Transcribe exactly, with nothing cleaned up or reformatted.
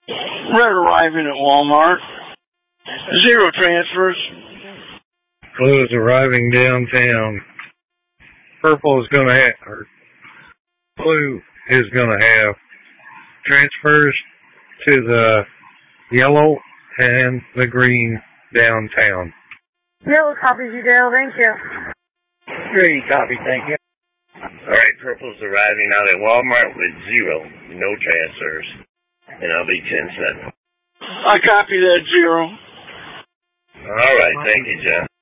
Red arriving at Walmart. Zero transfers. Blue is arriving downtown. Purple is going to have, or blue is going to have transfers to the yellow and the green downtown. Yellow copies you, Dale. Thank you. Green copy, thank you. All right, purple's arriving out at Walmart with zero, no transfers, and I'll be ten seven. I copy that, zero. All right, thank you, John.